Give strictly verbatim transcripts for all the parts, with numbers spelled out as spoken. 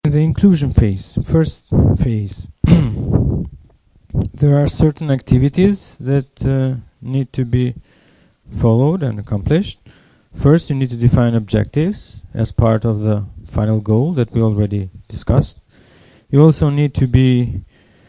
the inclusion phase, first phase. There are certain activities that uh, need to be followed and accomplished. First, you need to define objectives as part of the final goal that we already discussed. You also need to be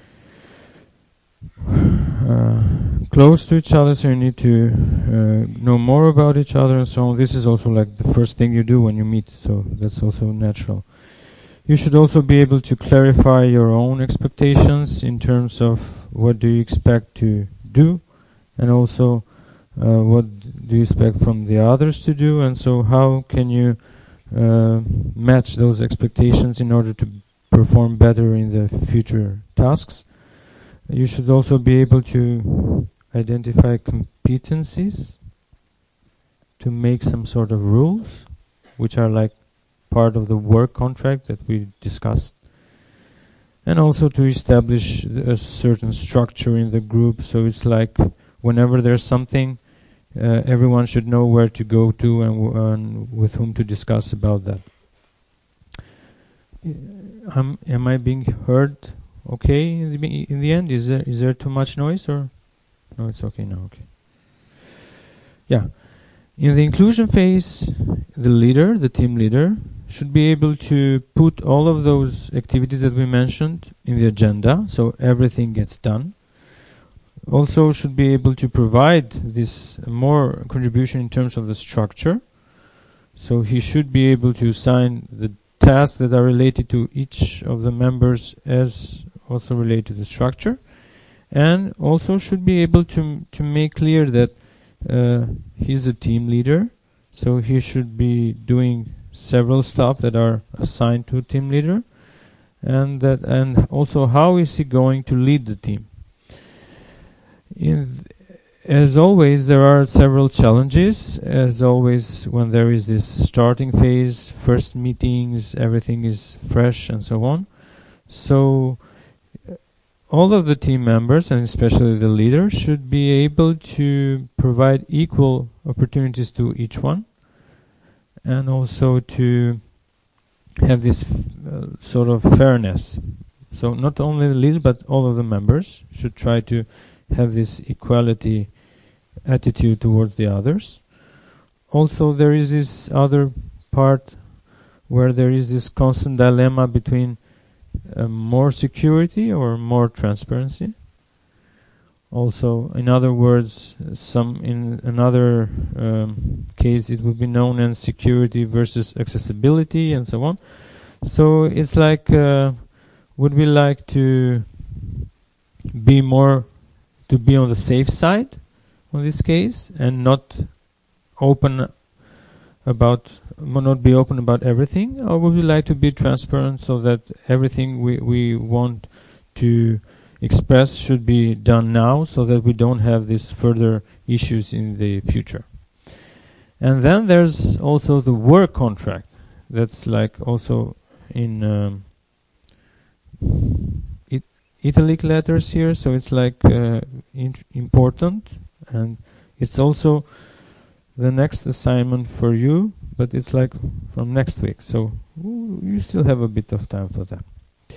uh, close to each other, so you need to uh, know more about each other and so on. This is also like the first thing you do when you meet, so that's also natural. You should also be able to clarify your own expectations in terms of what do you expect to do, and also uh, what do you expect from the others to do, and so how can you uh, match those expectations in order to perform better in the future tasks. You should also be able to identify competencies, to make some sort of rules, which are like part of the work contract that we discussed, and also to establish a certain structure in the group. So it's like whenever there's something, uh, everyone should know where to go to and, w and with whom to discuss about that. Um, am I being heard okay in the, in the end? Is there, is there too much noise, or no? It's okay now. Okay. Yeah. In the inclusion phase, the leader, the team leader, should be able to put all of those activities that we mentioned in the agenda, so everything gets done. Also should be able to provide this more contribution in terms of the structure. So he should be able to assign the tasks that are related to each of the members as also related to the structure, and also should be able to to make clear that uh, he's a team leader, so he should be doing several stuff that are assigned to a team leader, and that and also how is he going to lead the team. In th as always, there are several challenges. As always, when there is this starting phase, first meetings, everything is fresh and so on. So uh, all of the team members, and especially the leader, should be able to provide equal opportunities to each one, and also to have this uh, sort of fairness. So not only the leader, but all of the members should try to have this equality attitude towards the others. Also, there is this other part where there is this constant dilemma between uh, more security or more transparency. Also, in other words, some in another um, case it would be known as security versus accessibility and so on. So it's like, uh, would we like to be more to be on the safe side on this case and not open about not be open about everything, or would we like to be transparent so that everything we we want to express should be done now, so that we don't have these further issues in the future? And then there's also the work contract. That's like also in um, it italic letters here, so it's like uh, important, and it's also the next assignment for you, but it's like from next week, so ooh, you still have a bit of time for that.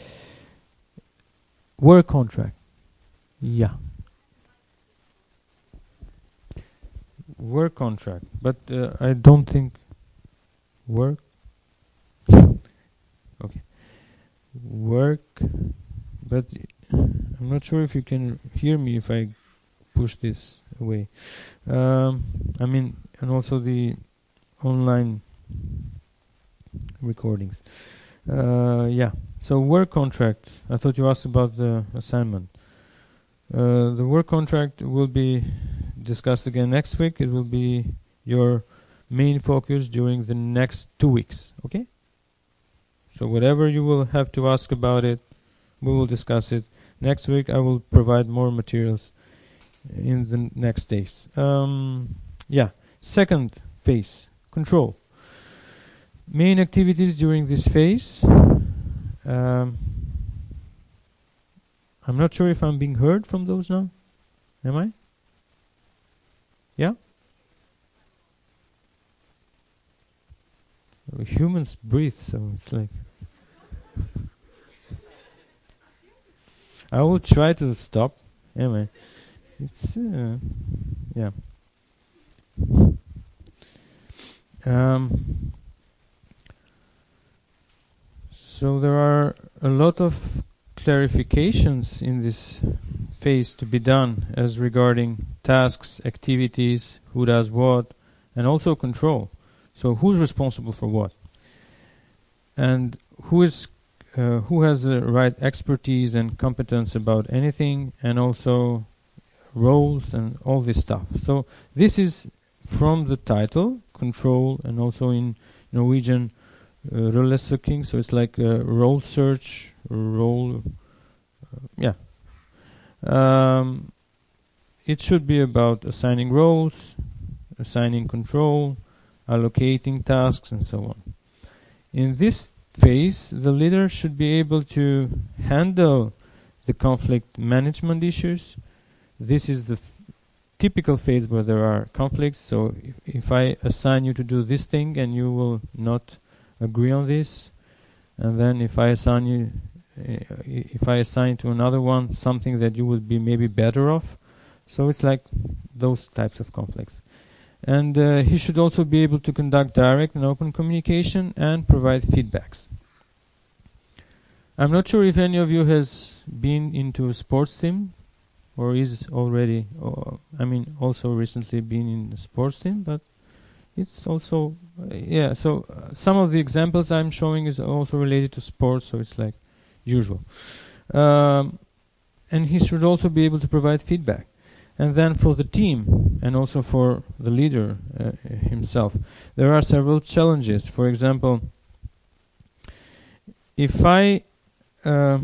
Work contract. Yeah. Work contract, but uh, I don't think work. Okay. Work, but I'm not sure if you can hear me if I push this away. Um, I mean, and also the online recordings. Uh, yeah. So work contract. I thought you asked about the assignment. Uh, the work contract will be discussed again next week. It will be your main focus during the next two weeks. Okay? So whatever you will have to ask about it, we will discuss it. Next week I will provide more materials in the next days. Um, yeah. Second phase, control. Main activities during this phase. Um, I'm not sure if I'm being heard from those now. Am I? Yeah? Humans breathe, so it's like I will try to stop. Anyway, it's uh, yeah. Um, so there are a lot of clarifications in this phase to be done as regarding tasks, activities, who does what, and also control. So who's responsible for what, and who is uh, who has the right expertise and competence about anything, and also roles and all this stuff. So this is from the title, control, and also in Norwegian uh, rollesøking, so it's like a role search, role, uh, yeah. Um, it should be about assigning roles, assigning control, allocating tasks, and so on. In this phase, the leader should be able to handle the conflict management issues. This is the f- typical phase where there are conflicts. So if, if I assign you to do this thing and you will not agree on this, and then if I assign you, uh, if I assign to another one something that you would be maybe better off, so it's like those types of conflicts. And uh, he should also be able to conduct direct and open communication and provide feedbacks. I'm not sure if any of you has been into a sports sim, or is already, or, I mean, also recently been in a sports sim, but it's also, uh, yeah, so uh, some of the examples I'm showing is also related to sports, so it's like usual. Um, and he should also be able to provide feedback. And then for the team, and also for the leader uh, himself, there are several challenges. For example, if I uh,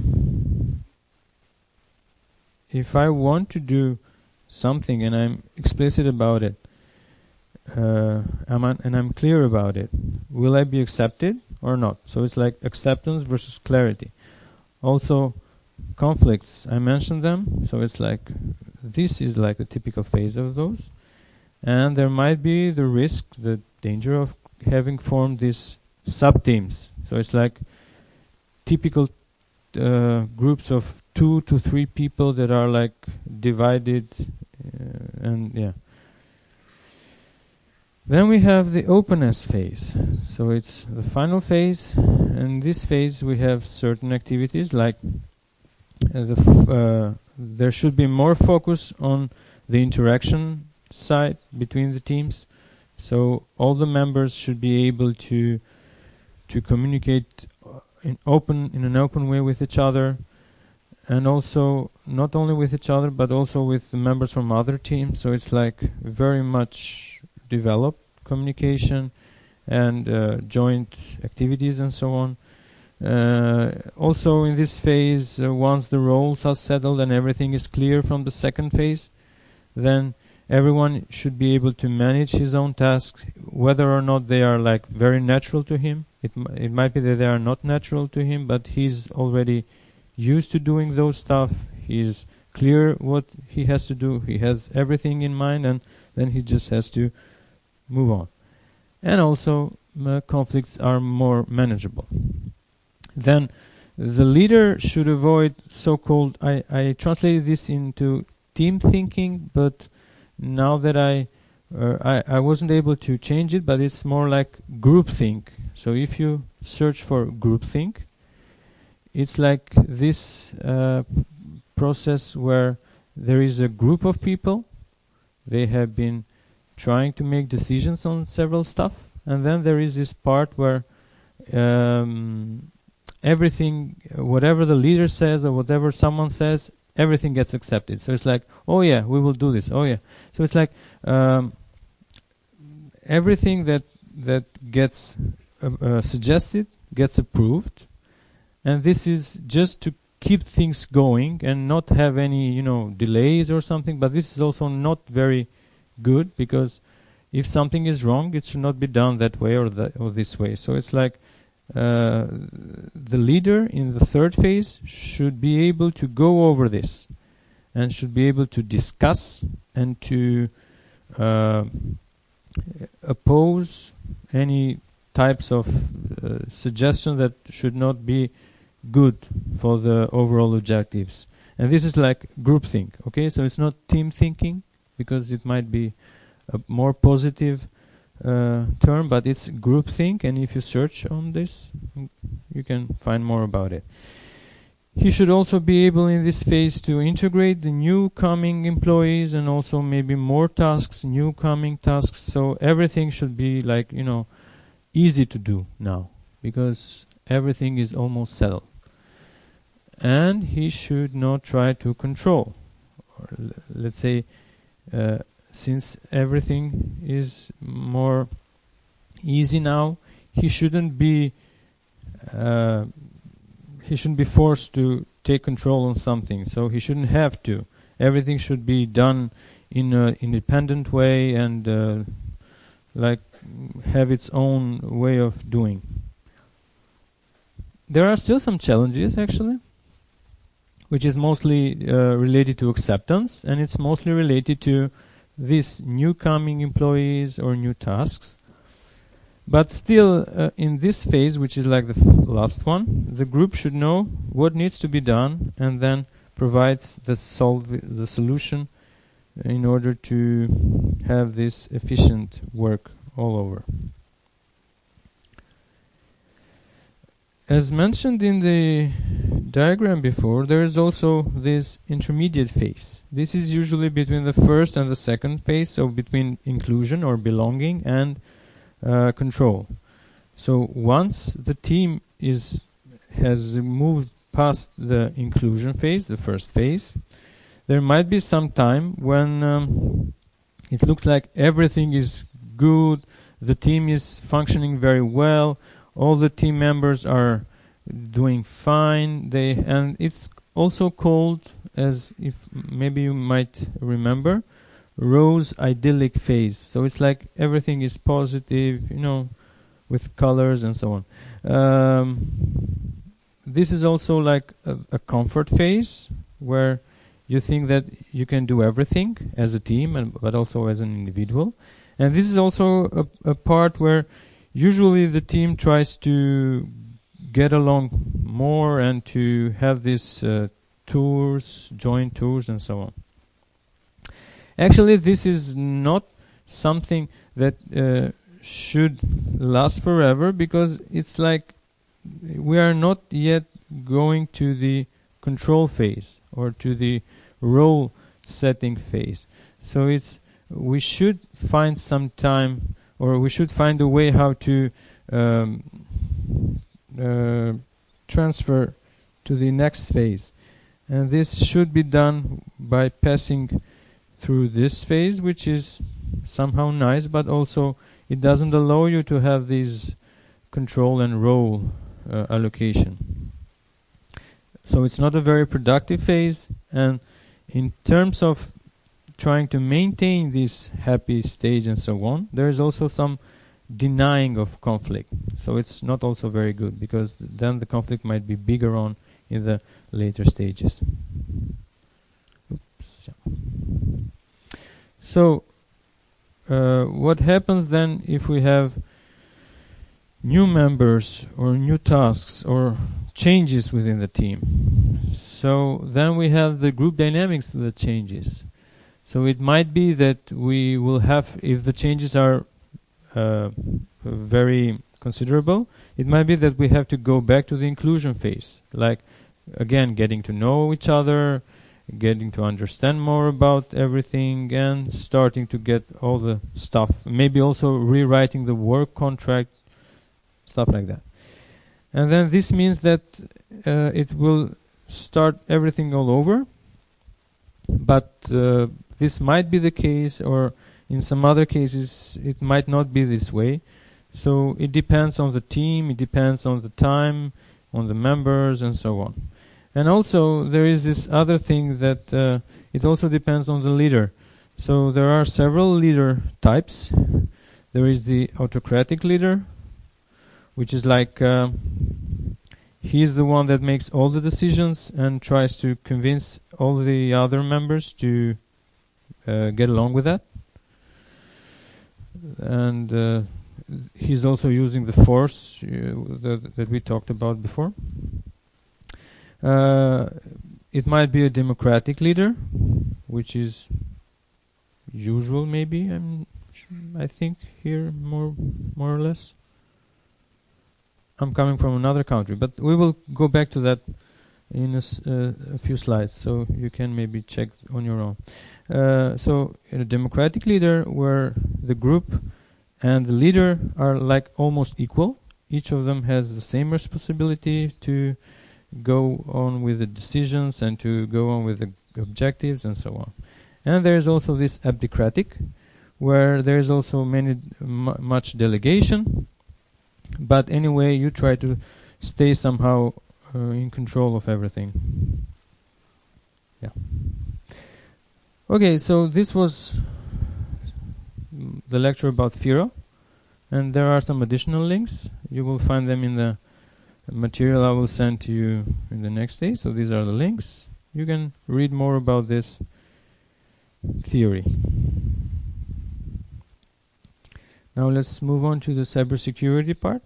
if I want to do something and I'm explicit about it, uh, I'm un- and I'm clear about it, will I be accepted or not? So it's like acceptance versus clarity. Also, conflicts, I mentioned them, so it's like this is like the typical phase of those, and there might be the risk, the danger of having formed these sub-teams. So it's like typical uh, groups of two to three people that are like divided, uh, and yeah. Then we have the openness phase. So it's the final phase, and this phase we have certain activities like uh, the f- uh, there should be more focus on the interaction side between the teams. So all the members should be able to to communicate in open in an open way with each other, and also not only with each other but also with the members from other teams. So it's like very much developed communication and uh, joint activities and so on. Uh, also in this phase, uh, once the roles are settled and everything is clear from the second phase, then everyone should be able to manage his own tasks, whether or not they are like very natural to him. It, m- it might be that they are not natural to him, but he's already used to doing those stuff. He's clear what he has to do. He has everything in mind, and then he just has to move on. And also, uh, conflicts are more manageable. Then the leader should avoid so-called, I, I translated this into team thinking, but now that I, uh, I I wasn't able to change it, but it's more like groupthink. So if you search for groupthink, it's like this uh, process where there is a group of people, they have been trying to make decisions on several stuff, and then there is this part where um, everything, whatever the leader says or whatever someone says, everything gets accepted. So it's like, oh yeah, we will do this. Oh yeah. So it's like um, everything that that gets uh, uh, suggested gets approved, and this is just to keep things going and not have any, you know, delays or something. But this is also not very good, because if something is wrong, it should not be done that way or that or this way. So it's like uh, the leader in the third phase should be able to go over this and should be able to discuss and to uh, oppose any types of uh, suggestion that should not be good for the overall objectives. And this is like groupthink, okay? So it's not team thinking, because it might be a more positive uh, term, but it's groupthink, and if you search on this, you can find more about it. He should also be able in this phase to integrate the new coming employees and also maybe more tasks, new coming tasks. So everything should be like, you know, easy to do now, because everything is almost settled. And he should not try to control. Or l- let's say, uh, since everything is more easy now, he shouldn't be uh, he shouldn't be forced to take control on something. So he shouldn't have to. Everything should be done in an independent way and uh, like have its own way of doing. There are still some challenges actually, which is mostly uh, related to acceptance, and it's mostly related to these new coming employees or new tasks. But still, uh, in this phase, which is like the f- last one, the group should know what needs to be done and then provides the solve the solution in order to have this efficient work all over. As mentioned in the diagram before, there is also this intermediate phase. This is usually between the first and the second phase, so between inclusion or belonging and uh, control. So once the team is has moved past the inclusion phase, the first phase, there might be some time when um, it looks like everything is good, the team is functioning very well, all the team members are doing fine. They and it's also called, as if maybe you might remember, rose idyllic phase. So it's like everything is positive, you know, with colors and so on. Um, this is also like a, a comfort phase where you think that you can do everything as a team, and but also as an individual. And this is also a, a part where usually the team tries to get along more and to have these uh, tours, joint tours and so on. Actually, this is not something that uh, should last forever, because it's like we are not yet going to the control phase or to the role setting phase. So it's we should find some time, or we should find a way how to um, uh, transfer to the next phase. And this should be done by passing through this phase, which is somehow nice, but also it doesn't allow you to have these control and role uh, allocation. So it's not a very productive phase, and in terms of trying to maintain this happy stage and so on, there is also some denying of conflict. So it's not also very good, because then the conflict might be bigger on in the later stages. Oops. So uh, what happens then if we have new members or new tasks or changes within the team? So then we have the group dynamics that changes. So it might be that we will have, if the changes are uh, very considerable, it might be that we have to go back to the inclusion phase, like again getting to know each other, getting to understand more about everything, and starting to get all the stuff, maybe also rewriting the work contract, stuff like that. And then this means that uh, it will start everything all over, but uh, this might be the case, or in some other cases it might not be this way. So it depends on the team, it depends on the time, on the members, and so on. And also there is this other thing that uh, it also depends on the leader. So there are several leader types. There is the autocratic leader, which is like uh, he's the one that makes all the decisions and tries to convince all the other members to uh, get along with that. And uh, he's also using the force uh, that, that we talked about before. Uh, it might be a democratic leader, which is usual maybe, I'm, I think here more more or less. I'm coming from another country, but we will go back to that in a, s uh, a few slides, so you can maybe check on your own. Uh, so in a democratic leader where the group and the leader are like almost equal, each of them has the same responsibility to go on with the decisions and to go on with the objectives and so on. And there is also this abdicratic, where there is also many m much delegation, but anyway you try to stay somehow uh, in control of everything. Yeah. Okay, so this was the lecture about FIRA, and there are some additional links. You will find them in the material I will send to you in the next day. So these are the links. You can read more about this theory. Now let's move on to the cybersecurity part.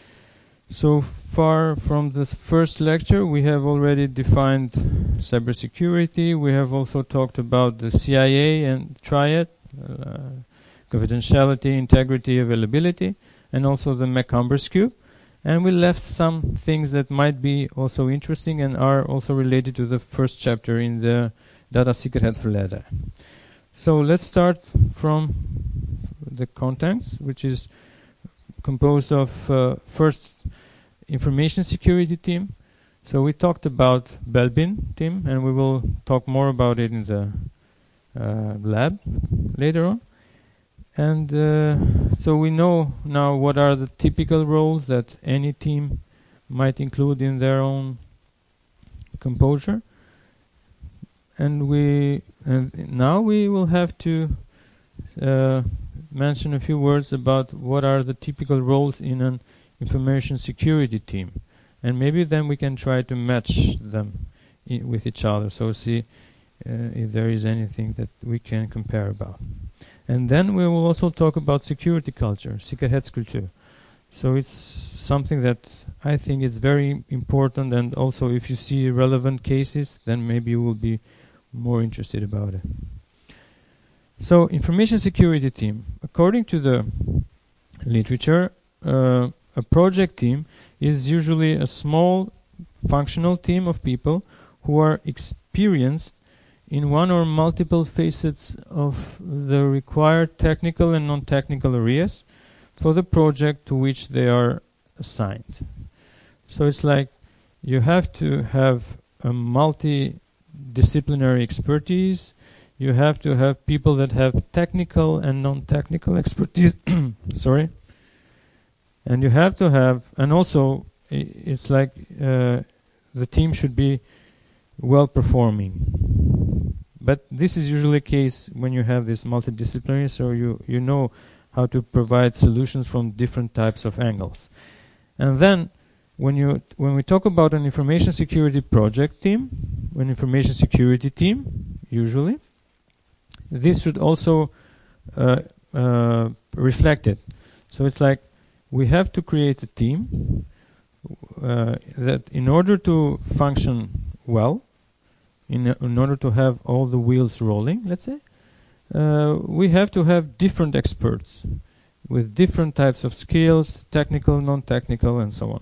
So far from the first lecture, we have already defined cybersecurity. We have also talked about the C I A and triad, uh, confidentiality, integrity, availability, and also the MacCumbers cube. And we left some things that might be also interesting and are also related to the first chapter in the Datasikkerhetsverleden. So let's start from the contents, which is composed of uh, first information security team. So we talked about Belbin team, and we will talk more about it in the uh, lab later on. And uh, so we know now what are the typical roles that any team might include in their own composure. And we and now we will have to uh, mention a few words about what are the typical roles in an information security team, and maybe then we can try to match them I with each other, so see uh, if there is anything that we can compare about. And then we will also talk about security culture, Sikkerhetskultur. So it's something that I think is very important, and also if you see relevant cases, then maybe you will be more interested about it. So information security team. According to the literature, uh, a project team is usually a small functional team of people who are experienced in one or multiple facets of the required technical and non-technical areas for the project to which they are assigned. So it's like you have to have a multidisciplinary expertise. You have to have people that have technical and non-technical expertise. Sorry. And you have to have, and also I it's like uh, the team should be well performing. But this is usually the case when you have this multidisciplinary, so you, you know how to provide solutions from different types of angles. And then when you when we talk about an information security project team, an information security team, usually, this should also uh, uh, reflect it. So it's like we have to create a team uh, that in order to function well, in, in order to have all the wheels rolling, let's say, uh, we have to have different experts with different types of skills, technical, non-technical, and so on.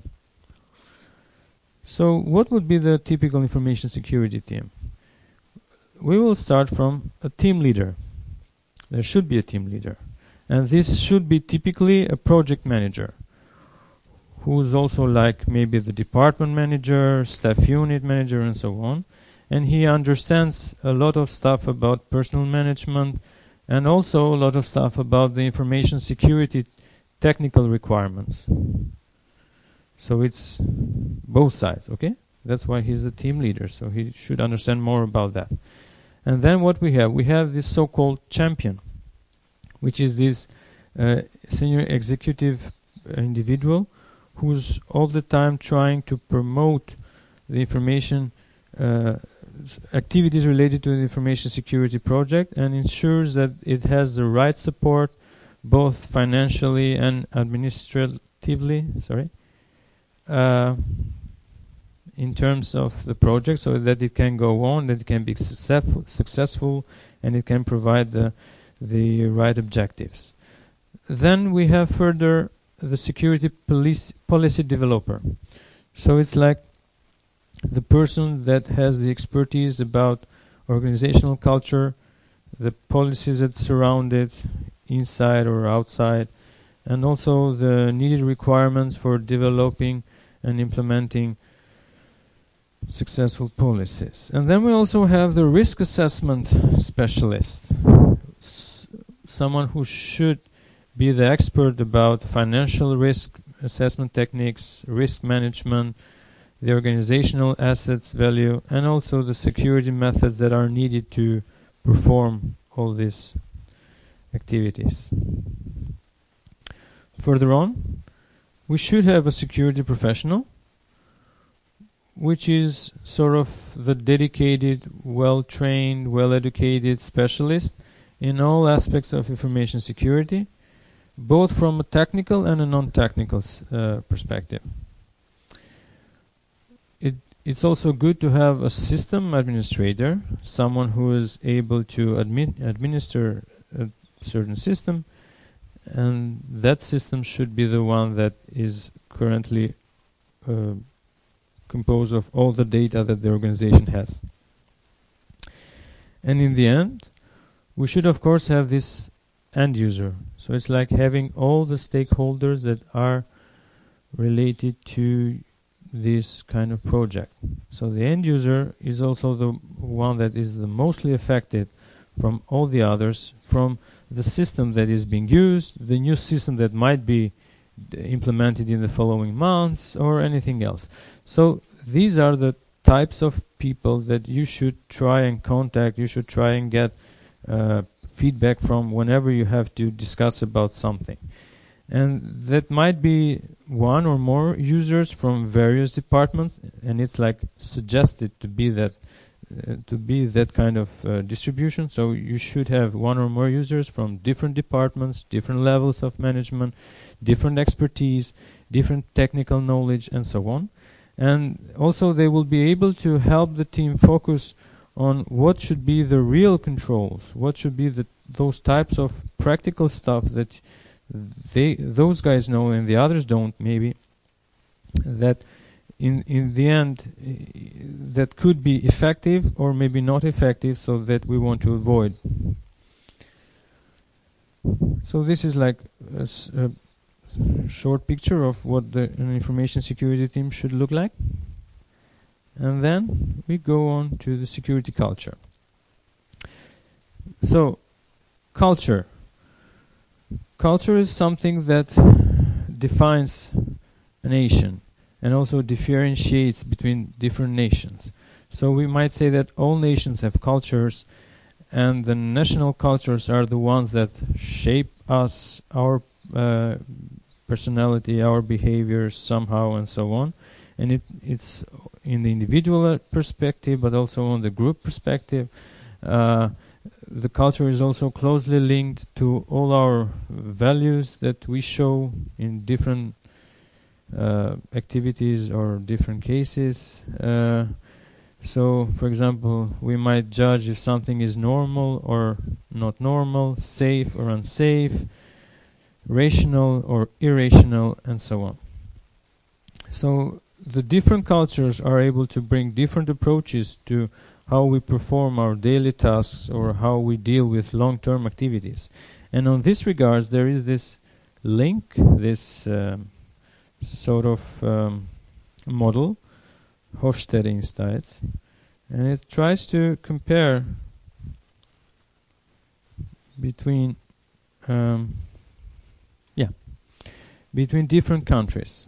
So what would be the typical information security team? We will start from a team leader. There should be a team leader. And this should be typically a project manager, who's also like maybe the department manager, staff unit manager, and so on. And he understands a lot of stuff about personal management and also a lot of stuff about the information security technical requirements. So it's both sides, okay? That's why he's the team leader, so he should understand more about that. And then what we have? We have this so-called champion, which is this uh, senior executive individual who's all the time trying to promote the information uh, activities related to the information security project and ensures that it has the right support both financially and administratively, sorry, uh, in terms of the project, so that it can go on, that it can be successful, successful, and it can provide the the right objectives. Then we have further the security police policy developer. So it's like the person that has the expertise about organizational culture, the policies that surround it, inside or outside, and also the needed requirements for developing and implementing successful policies. And then we also have the risk assessment specialist, S- someone who should be the expert about financial risk assessment techniques, risk management, the organizational assets value, and also the security methods that are needed to perform all these activities. Further on, we should have a security professional, which is sort of the dedicated, well-trained, well-educated specialist in all aspects of information security, both from a technical and a non-technical uh, perspective. It, it's also good to have a system administrator, someone who is able to admin, administer a certain system, and that system should be the one that is currently uh, composed of all the data that the organization has. And in the end, we should of course have this end user. So it's like having all the stakeholders that are related to this kind of project. So the end user is also the one that is the mostly affected from all the others, from the system that is being used, the new system that might be d- implemented in the following months, or anything else. So these are the types of people that you should try and contact, you should try and get uh, feedback from whenever you have to discuss about something. And that might be one or more users from various departments, and it's like suggested to be that uh, to be that kind of uh, distribution. So you should have one or more users from different departments, different levels of management, different expertise, different technical knowledge, and so on. And also they will be able to help the team focus on what should be the real controls, what should be the those types of practical stuff that they those guys know and the others don't, maybe, that in in the end uh, that could be effective or maybe not effective, so that we want to avoid. So this is like a, s- a short picture of what the an information security team should look like. And then we go on to the security culture. So culture culture is something that defines a nation and also differentiates between different nations. So we might say that all nations have cultures, and the national cultures are the ones that shape us, our uh, personality, our behaviors somehow, and so on. And it, it's in the individual perspective, but also on the group perspective. Uh, the culture is also closely linked to all our values that we show in different uh, activities or different cases. Uh, so, for example, we might judge if something is normal or not normal, safe or unsafe, rational or irrational, and so on. So the different cultures are able to bring different approaches to how we perform our daily tasks or how we deal with long-term activities. And on this regards, there is this link, this um, sort of um, model, Hofstede-Insights, and it tries to compare between um, yeah between different countries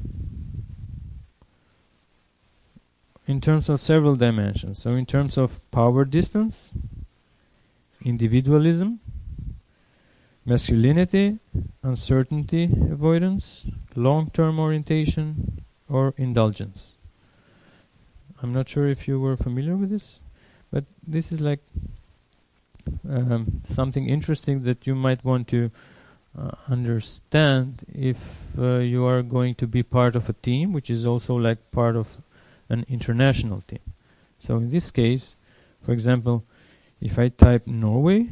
in terms of several dimensions. So in terms of power distance, individualism, masculinity, uncertainty avoidance, long-term orientation, or indulgence. I'm not sure if you were familiar with this, but this is like um, something interesting that you might want to uh, understand if uh, you are going to be part of a team, which is also like part of an international team. So in this case, for example, if I type Norway,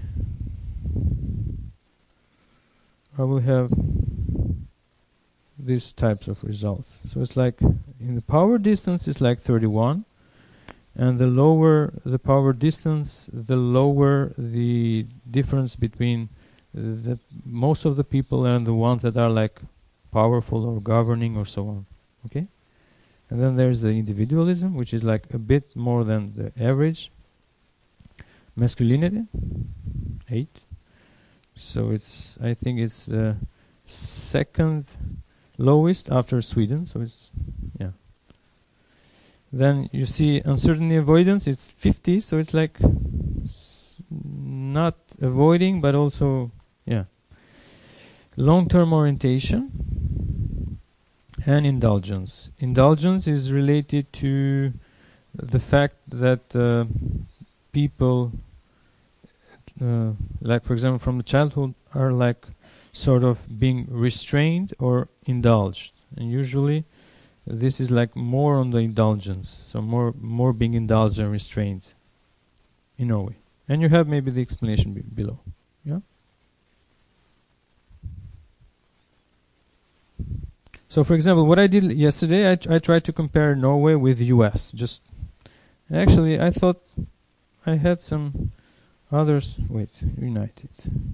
I will have these types of results. So it's like in the power distance it's like thirty-one, and the lower the power distance, the lower the difference between the most of the people and the ones that are like powerful or governing or so on. Okay? And then there's the individualism, which is like a bit more than the average. Masculinity, eight. So it's, I think it's the second lowest after Sweden. So it's, yeah. Then you see uncertainty avoidance, it's fifty. So it's like s not avoiding, but also, yeah. Long-term orientation and indulgence. Indulgence is related to the fact that uh, people, uh, like for example from the childhood, are like sort of being restrained or indulged, and usually this is like more on the indulgence, so more more being indulged and restrained in Norway. And you have maybe the explanation be below. Yeah. So for example, what I did yesterday, I, I tried to compare Norway with U S. Just actually I thought I had some others. Wait, United.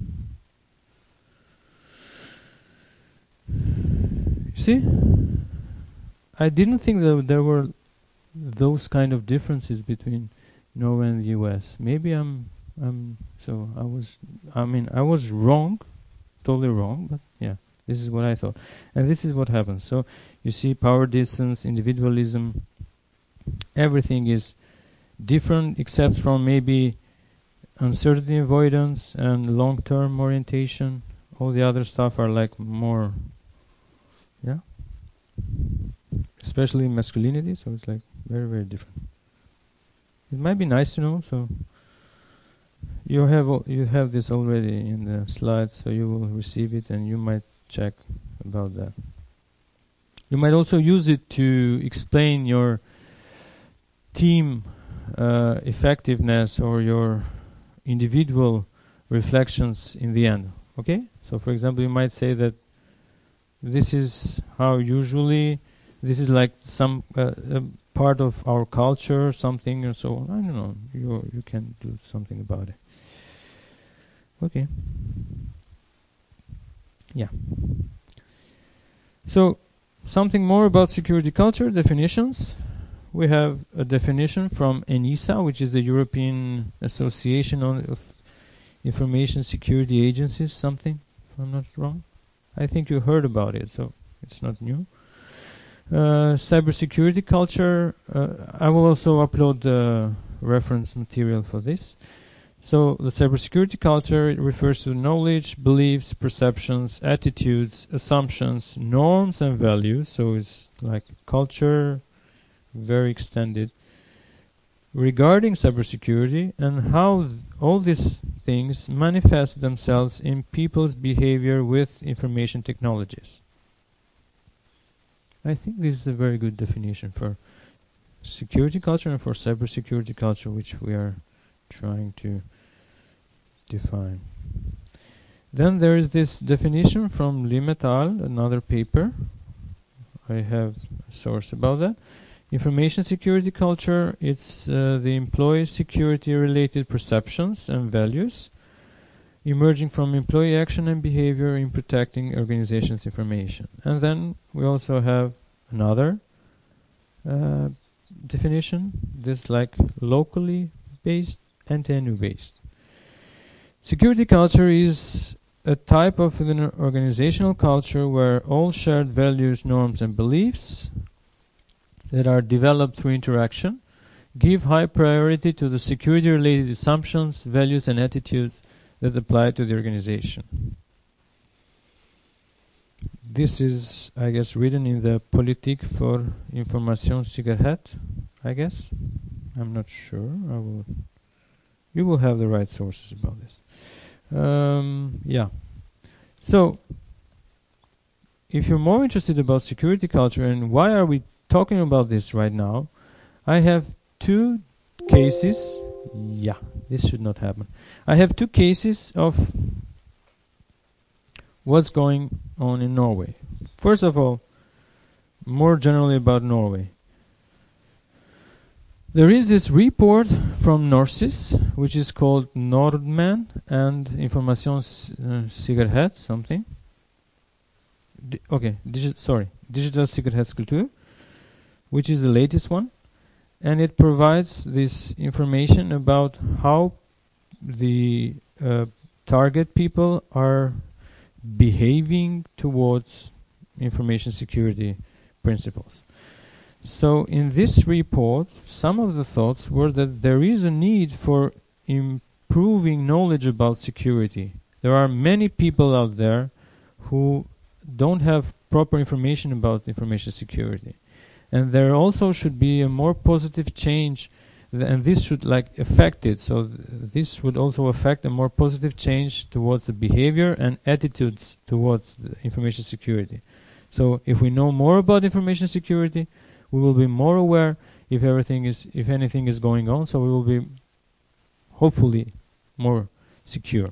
You see? I didn't think that there were those kind of differences between Norway and the U S. Maybe I'm I'm so I was I mean I was wrong, totally wrong, but yeah. This is what I thought. And this is what happens. So you see power distance, individualism, everything is different except from maybe uncertainty avoidance and long-term orientation. All the other stuff are like more, yeah, especially masculinity. So it's like very, very different. It might be nice to know. So you have you have this already in the slides, so you will receive it and you might check about that. You might also use it to explain your team uh, effectiveness or your individual reflections in the end. Okay? So for example, you might say that this is how usually, this is like some uh, uh, part of our culture, something or so on. I don't know. You, you can do something about it. Okay. Yeah. So, something more about security culture, definitions. We have a definition from ENISA, which is the European Association on, of Information Security Agencies, something, if I'm not wrong. I think you heard about it, so it's not new. Uh, cybersecurity culture, uh, I will also upload the reference material for this. So the cybersecurity culture, it refers to knowledge, beliefs, perceptions, attitudes, assumptions, norms and values. So it's like culture, very extended, regarding cybersecurity and how th all these things manifest themselves in people's behavior with information technologies. I think this is a very good definition for security culture and for cybersecurity culture, which we are trying to define. Then there is this definition from Lim et al., another paper. I have a source about that. Information security culture, it's uh, the employee security related perceptions and values emerging from employee action and behavior in protecting organization's information. And then we also have another uh, definition, this like locally based and T N U based. Security culture is a type of an organizational culture where all shared values, norms and beliefs that are developed through interaction give high priority to the security related assumptions, values and attitudes that apply to the organization. This is, I guess, written in the Politik for Informasjonssikkerhet, I guess. I'm not sure. I will. You will have the right sources about this. Um, yeah. So, if you're more interested about security culture and why are we talking about this right now, I have two cases. Yeah, this should not happen. I have two cases of what's going on in Norway. First of all, more generally about Norway. There is this report from Norsis, which is called Nordmenn and Informasjonssikkerhet, something. Di okay, digi sorry, Digital Sikkerhetskultur, which is the latest one, and it provides this information about how the uh, target people are behaving towards information security principles. So in this report, some of the thoughts were that there is a need for improving knowledge about security. There are many people out there who don't have proper information about information security. And there also should be a more positive change, th and this should like affect it. So th this would also affect a more positive change towards the behavior and attitudes towards the information security. So if we know more about information security, we will be more aware if everything is, if anything is going on, so we will be hopefully more secure.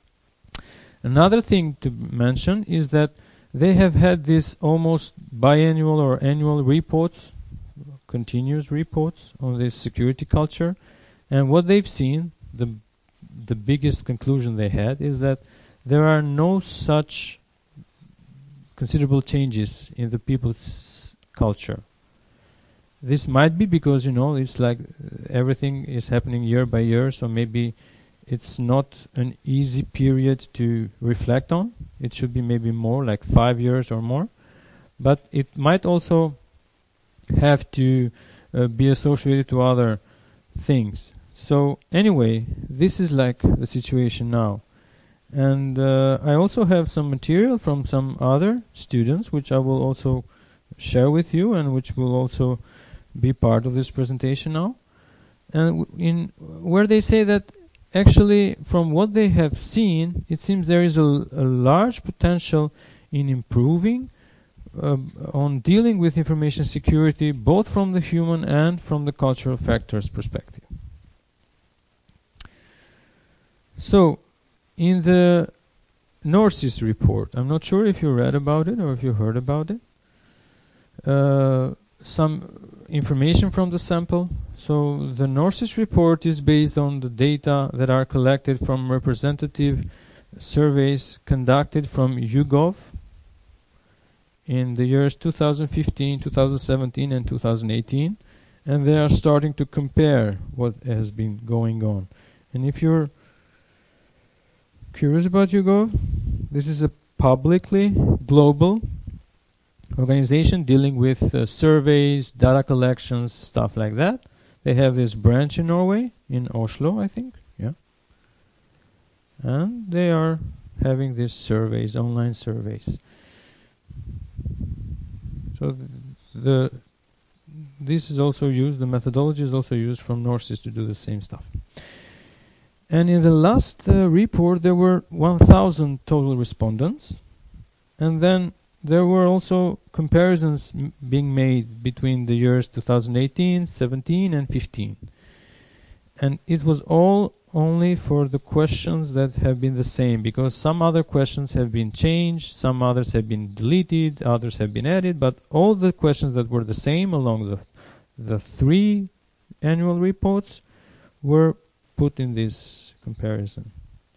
Another thing to mention is that they have had this almost biannual or annual reports, continuous reports on this security culture, and what they've seen, the the biggest conclusion they had, is that there are no such considerable changes in the people's culture. This might be because, you know, it's like everything is happening year by year, so maybe it's not an easy period to reflect on. It should be maybe more like five years or more. But it might also have to uh, be associated to other things. So anyway, this is like the situation now. And uh, I also have some material from some other students, which I will also share with you and which will also be part of this presentation now. And in where they say that actually, from what they have seen, it seems there is a, a large potential in improving uh, on dealing with information security, both from the human and from the cultural factors perspective. So, in the Norsis report, I'm not sure if you read about it or if you heard about it, uh, some information from the sample. So the Norsis report is based on the data that are collected from representative surveys conducted from YouGov in the years two thousand fifteen, two thousand seventeen and two thousand eighteen, and they are starting to compare what has been going on. And if you're curious about YouGov, this is a publicly global organization dealing with uh, surveys, data collections, stuff like that. They have this branch in Norway, in Oslo, I think, yeah. And they are having these surveys, online surveys. So th the this is also used, the methodology is also used from Norsis to do the same stuff. And in the last uh, report, there were one thousand total respondents. And then there were also comparisons m being made between the years two thousand eighteen, seventeen and fifteen. And it was all only for the questions that have been the same, because some other questions have been changed, some others have been deleted, others have been added, but all the questions that were the same along the, the three annual reports were put in this comparison.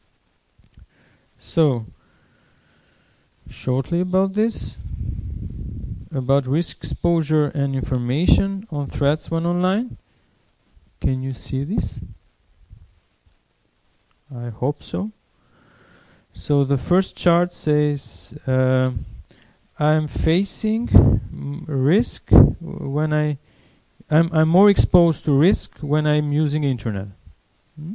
So, shortly about this, about risk exposure and information on threats when online. Can you see this? I hope so. So the first chart says uh, I'm facing risk when I I'm, I'm more exposed to risk when I'm using internet. Hmm?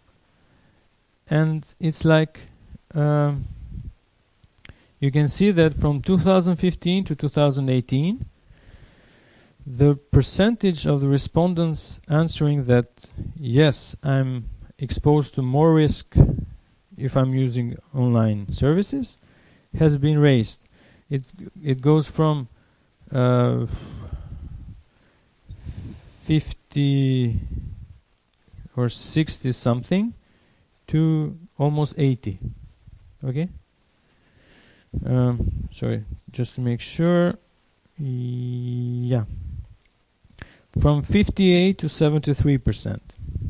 And it's like um, you can see that from two thousand fifteen to two thousand eighteen, the percentage of the respondents answering that yes, I'm exposed to more risk if I'm using online services has been raised. It it goes from uh, fifty or sixty something to almost eighty. Okay. Um, sorry, just to make sure. Yeah. From fifty-eight to seventy-three percent.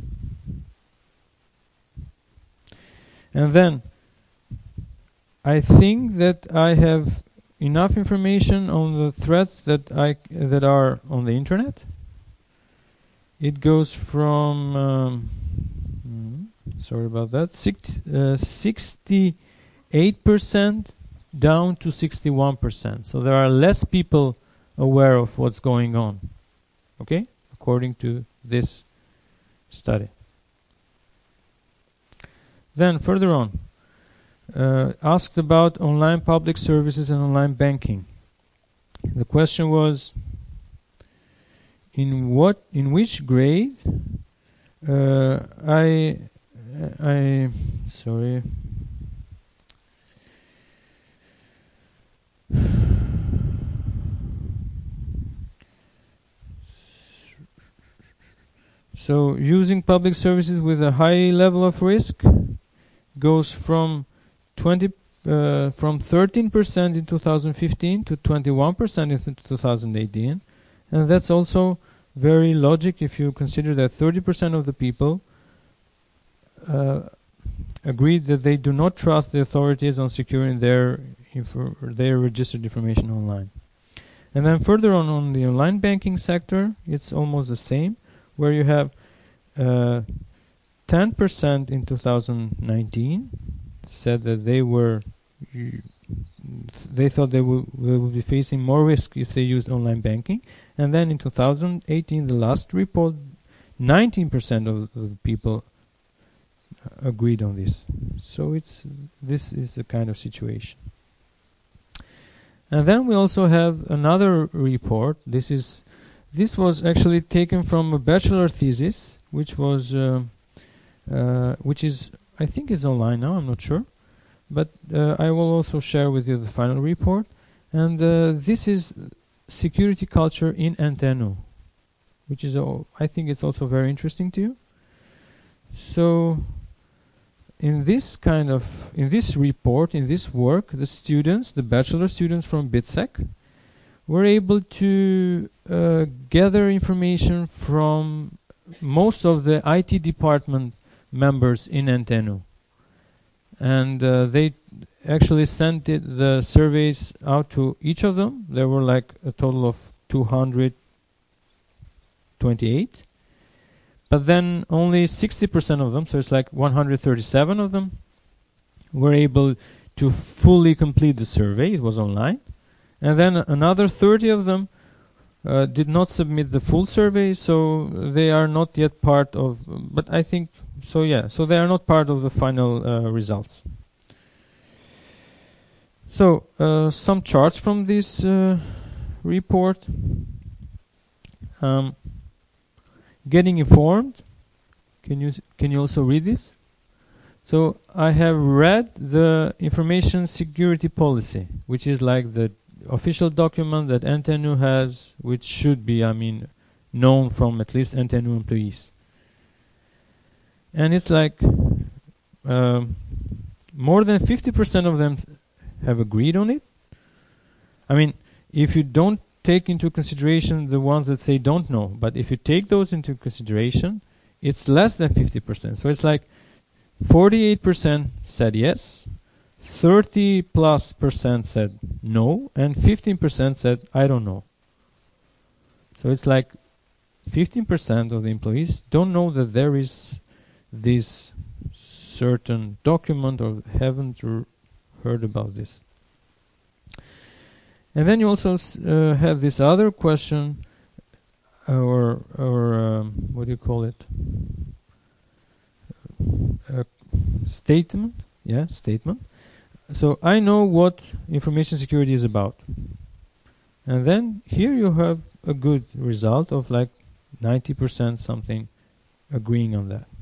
And then I think that I have enough information on the threats that I that are on the internet. It goes from um, mm, sorry about that, six, uh, sixty-eight percent down to sixty-one percent. So there are less people aware of what's going on. Okay, according to this study. Then further on, uh, asked about online public services and online banking. The question was, in what, in which grade? Uh, I, I, sorry. So using public services with a high level of risk goes from twenty uh, from thirteen percent in two thousand fifteen to twenty-one percent in two thousand eighteen, and that's also very logic if you consider that thirty percent of the people uh, agreed that they do not trust the authorities on securing their info their registered information online. And then further on on the online banking sector, it's almost the same, where you have uh, ten percent in two thousand nineteen said that they were they thought they would, they would be facing more risk if they used online banking, and then in two thousand eighteen, the last report, nineteen percent of the people agreed on this. So it's this is the kind of situation. And then we also have another report. This is This was actually taken from a bachelor thesis, which was, uh, uh, which is, I think is online now, I'm not sure. But uh, I will also share with you the final report. And uh, this is security culture in Antenu, which is, uh, I think it's also very interesting to you. So, in this kind of, in this report, in this work, the students, the bachelor students from BITSEC, were able to uh, gather information from most of the I T department members in Antenu. And uh, they actually sent it, the surveys out to each of them. There were like a total of two hundred twenty-eight. But then only sixty percent of them, so it's like one hundred thirty-seven of them, were able to fully complete the survey. It was online. And then another thirty of them uh, did not submit the full survey, so they are not yet part of, but I think, so yeah, so they are not part of the final uh, results. So, uh, some charts from this uh, report. Um, getting informed. Can you, can you also read this? So, I have read the information security policy, which is like the official document that Antenu has, which should be, I mean, known from at least Antenu employees. And it's like um, more than fifty percent of them have agreed on it. I mean, if you don't take into consideration the ones that say don't know, but if you take those into consideration, it's less than fifty percent. So it's like forty-eight percent said yes, thirty plus percent said no, and fifteen percent said I don't know. So it's like fifteen percent of the employees don't know that there is this certain document or haven't r heard about this. And then you also uh, have this other question, uh, or or um, what do you call it? A statement, yeah, statement. So I know what information security is about. And then here you have a good result of like ninety percent something agreeing on that.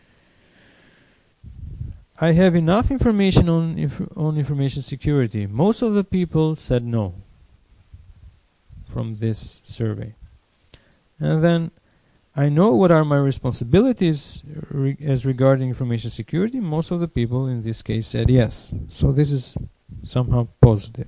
I have enough information on inf on information security. Most of the people said no from this survey. And then I know what are my responsibilities re as regarding information security. Most of the people in this case said yes. So this is somehow positive.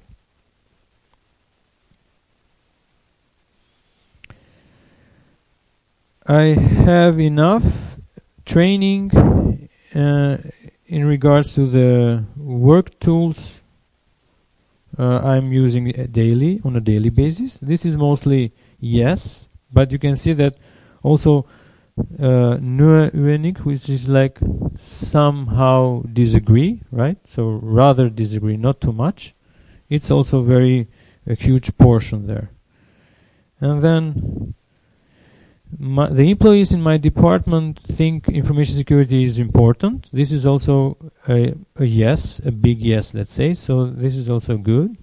I have enough training uh, in regards to the work tools uh, I'm using daily, on a daily basis. This is mostly yes, but you can see that also uh, uenig, which is like somehow disagree, right? So rather disagree, not too much. It's also very a huge portion there. And then My, the employees in my department think information security is important. This is also a, a yes, a big yes, let's say. So this is also good.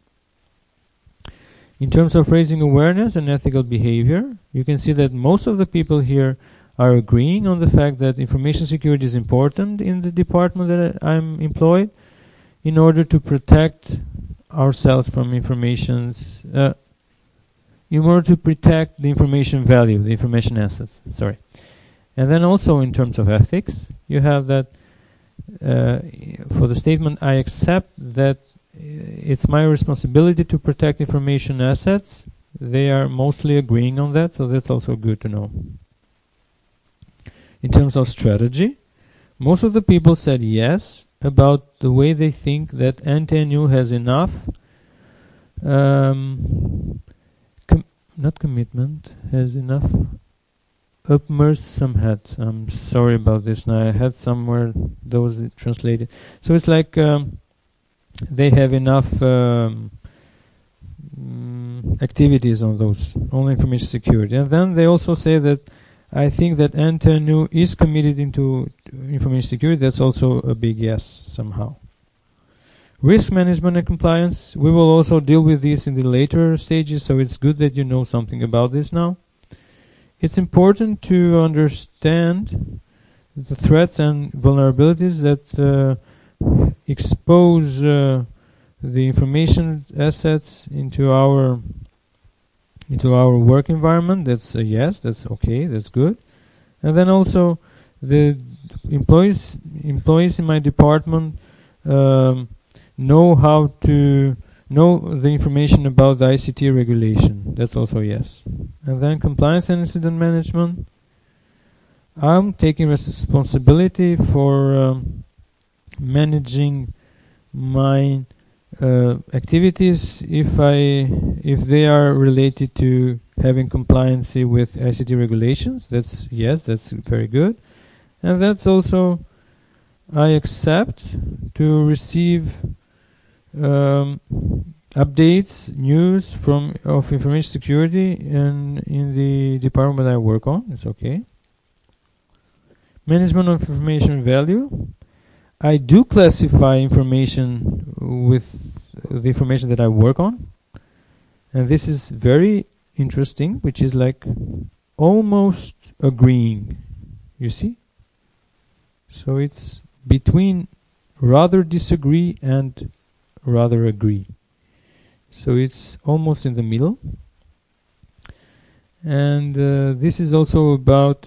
In terms of raising awareness and ethical behavior, you can see that most of the people here are agreeing on the fact that information security is important in the department that I'm employed in order to protect ourselves from information's uh, in order to protect the information value, the information assets, sorry. And then also in terms of ethics, you have that uh, for the statement, I accept that it's my responsibility to protect information assets. They are mostly agreeing on that, so that's also good to know. In terms of strategy, most of the people said yes about the way they think that N T N U has enough um, not commitment, has enough uppmärksamhet. I'm sorry about this now. I had somewhere those translated. So it's like um, they have enough um, mm, activities on those, on information security. And then they also say that I think that N T N U is committed into information security. That's also a big yes somehow. Risk management and compliance, we will also deal with this in the later stages, so it's good that you know something about this now. It's important to understand the threats and vulnerabilities that uh, expose uh, the information assets into our into our work environment. That's a yes, that's okay, that's good. And then also the employees employees in my department um, know how to know the information about the I C T regulation. That's also yes. And then compliance and incident management. I'm taking responsibility for um, managing my uh, activities if I if they are related to having compliancy with I C T regulations. That's yes, that's very good. And that's also I accept to receive Um, updates, news from of information security and in the department I work on. It's okay. Management of information value. I do classify information with the information that I work on, and this is very interesting, which is like almost agreeing. You see? So it's between rather disagree and rather agree. So it's almost in the middle. And uh, this is also about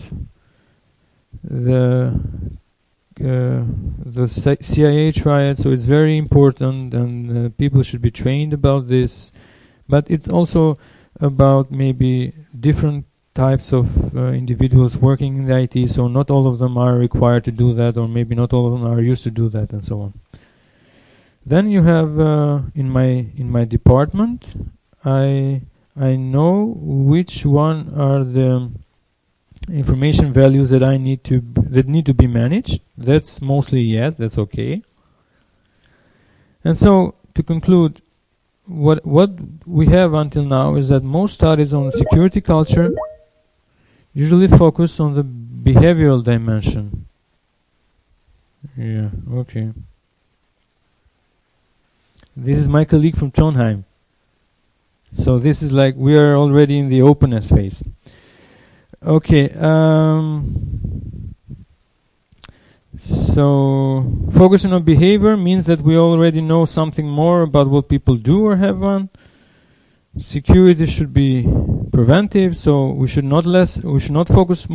the uh, the C I A triad, so it's very important, and uh, people should be trained about this. But it's also about maybe different types of uh, individuals working in the I T, so not all of them are required to do that, or maybe not all of them are used to do that, and so on. Then you have uh, in my in my department, I I know which one are the information values that I need to b that need to be managed. That's mostly yes, that's okay. And so to conclude, what what we have until now is that most studies on security culture usually focus on the behavioral dimension. Yeah, okay. This is my colleague from Trondheim. So this is like we are already in the openness phase. Okay. Um, so focusing on behavior means that we already know something more about what people do or have on. Security should be preventive, so we should not less we should not focus